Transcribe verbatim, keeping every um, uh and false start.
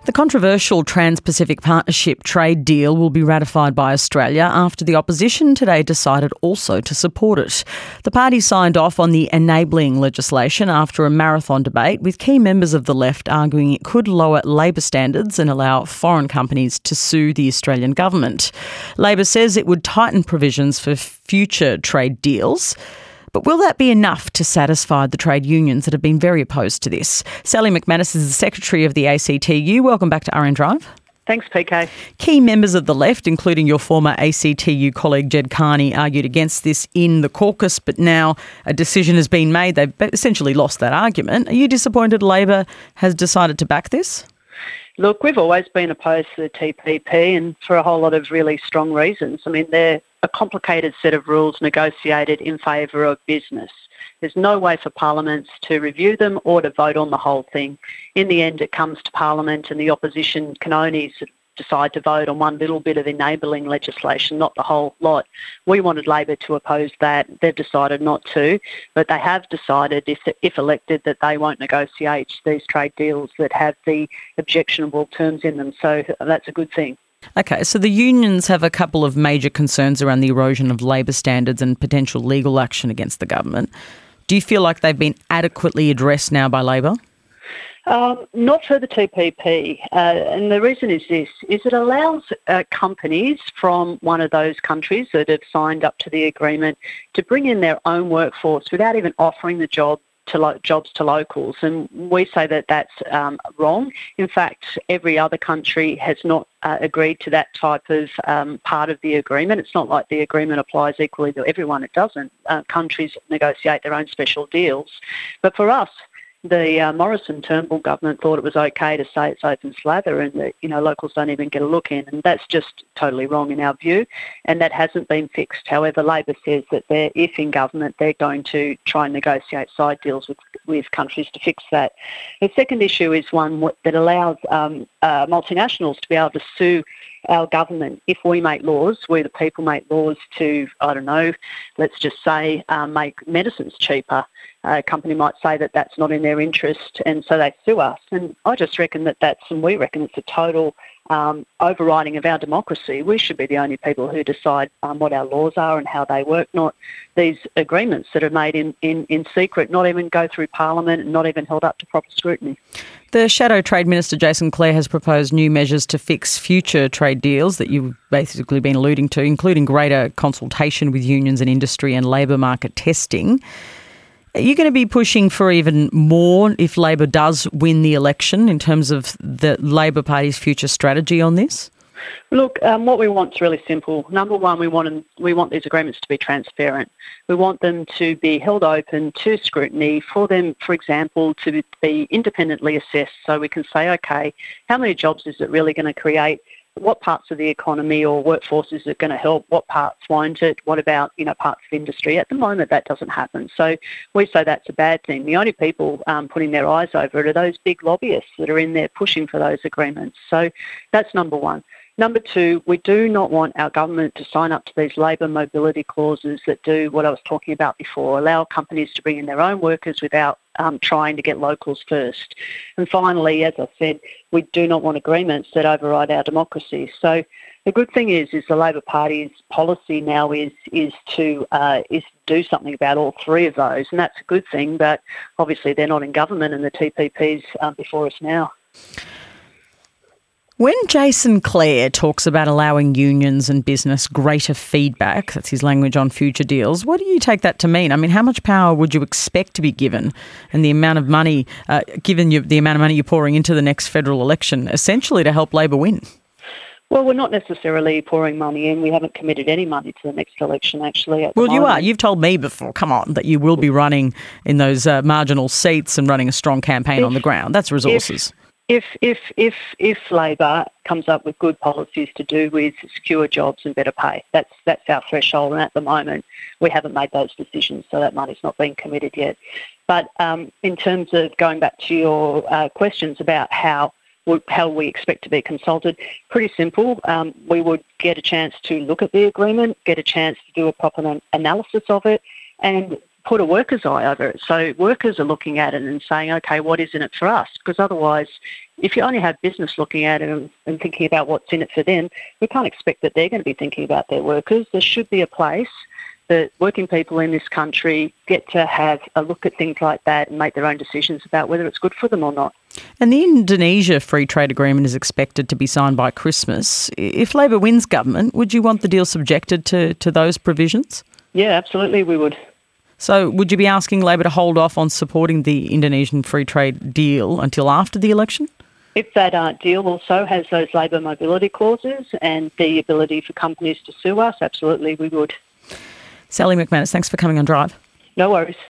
The controversial Trans-Pacific Partnership trade deal will be ratified by Australia after the opposition today decided also to support it. The party signed off on the enabling legislation after a marathon debate, with key members of the left arguing it could lower labour standards and allow foreign companies to sue the Australian government. Labor says it would tighten provisions for future trade deals. But will that be enough to satisfy the trade unions that have been very opposed to this? Sally McManus is the Secretary of the A C T U. Welcome back to R N Drive. Thanks, P K. Key members of the left, including your former A C T U colleague Ged Kearney, argued against this in the caucus, but now a decision has been made. They've essentially lost that argument. Are you disappointed Labor has decided to back this? Look, we've always been opposed to the T P P, and for a whole lot of really strong reasons. I mean, they're a complicated set of rules negotiated in favour of business. There's no way for parliaments to review them or to vote on the whole thing. In the end, it comes to Parliament and the opposition can only decide to vote on one little bit of enabling legislation, not the whole lot. We wanted Labor to oppose that. They've decided not to, but they have decided, if, if elected, that they won't negotiate these trade deals that have the objectionable terms in them. So that's a good thing. Okay, so the unions have a couple of major concerns around the erosion of labour standards and potential legal action against the government. Do you feel like they've been adequately addressed now by Labor? Um, not for the T P P, uh, and the reason is this, is it allows uh, companies from one of those countries that have signed up to the agreement to bring in their own workforce without even offering the job to lo- jobs to locals, and we say that that's um, wrong. In fact, every other country has not uh, agreed to that type of um, part of the agreement. It's not like the agreement applies equally to everyone. It doesn't. Uh, countries negotiate their own special deals. But for us, the uh, Morrison-Turnbull government thought it was okay to say it's open slather and that, you know, locals don't even get a look in, and that's just totally wrong in our view, and that hasn't been fixed. However, Labor says that they're, if in government, they're going to try and negotiate side deals with, with countries to fix that. The second issue is one that allows um, uh, multinationals to be able to sue our government if we make laws, we the people make laws to, I don't know, let's just say um, make medicines cheaper. A company might say that that's not in their interest, and so they sue us. And I just reckon that that's, and we reckon it's a total um, overriding of our democracy. We should be the only people who decide um, what our laws are and how they work, not these agreements that are made in, in, in secret, not even go through Parliament and not even held up to proper scrutiny. The Shadow Trade Minister, Jason Clare, has proposed new measures to fix future trade deals that you've basically been alluding to, including greater consultation with unions and industry and labour market testing. Are you going to be pushing for even more if Labor does win the election in terms of the Labor Party's future strategy on this? Look, um, what we want is really simple. Number one, we want them, we want these agreements to be transparent. We want them to be held open to scrutiny, for them, for example, to be independently assessed, so we can say, okay, how many jobs is it really going to create? What parts of the economy or workforce is it going to help? What parts won't it? What about, you know, parts of industry? At the moment, that doesn't happen. So we say that's a bad thing. The only people um, putting their eyes over it are those big lobbyists that are in there pushing for those agreements. So that's number one. Number two, we do not want our government to sign up to these labour mobility clauses that do what I was talking about before, allow companies to bring in their own workers without um, trying to get locals first. And finally, as I said, we do not want agreements that override our democracy. So the good thing is, is the Labor Party's policy now is is to uh, is to do something about all three of those, and that's a good thing. But obviously, they're not in government, and the T P P's um, before us now. When Jason Clare talks about allowing unions and business greater feedback, that's his language on future deals, what do you take that to mean? I mean, how much power would you expect to be given, and the amount of money, uh, given you, the amount of money you're pouring into the next federal election, essentially to help Labor win? Well, we're not necessarily pouring money in. We haven't committed any money to the next election, actually. At well, the you moment. are. You've told me before, come on, that you will be running in those uh, marginal seats and running a strong campaign if, on the ground. That's resources. If, If if if if Labor comes up with good policies to do with secure jobs and better pay, that's that's our threshold. And at the moment, we haven't made those decisions, so that money's not being committed yet. But um, in terms of going back to your uh, questions about how how we expect to be consulted, pretty simple. Um, we would get a chance to look at the agreement, get a chance to do a proper an- analysis of it, and put a worker's eye over it. So workers are looking at it and saying, okay, what is in it for us? Because otherwise, if you only have business looking at it and, and thinking about what's in it for them, we can't expect that they're going to be thinking about their workers. There should be a place that working people in this country get to have a look at things like that and make their own decisions about whether it's good for them or not. And the Indonesia Free Trade Agreement is expected to be signed by Christmas. If Labor wins government, would you want the deal subjected to, to those provisions? Yeah, absolutely we would. So would you be asking Labor to hold off on supporting the Indonesian free trade deal until after the election? If that uh, deal also has those labour mobility clauses and the ability for companies to sue us, absolutely we would. Sally McManus, thanks for coming on Drive. No worries.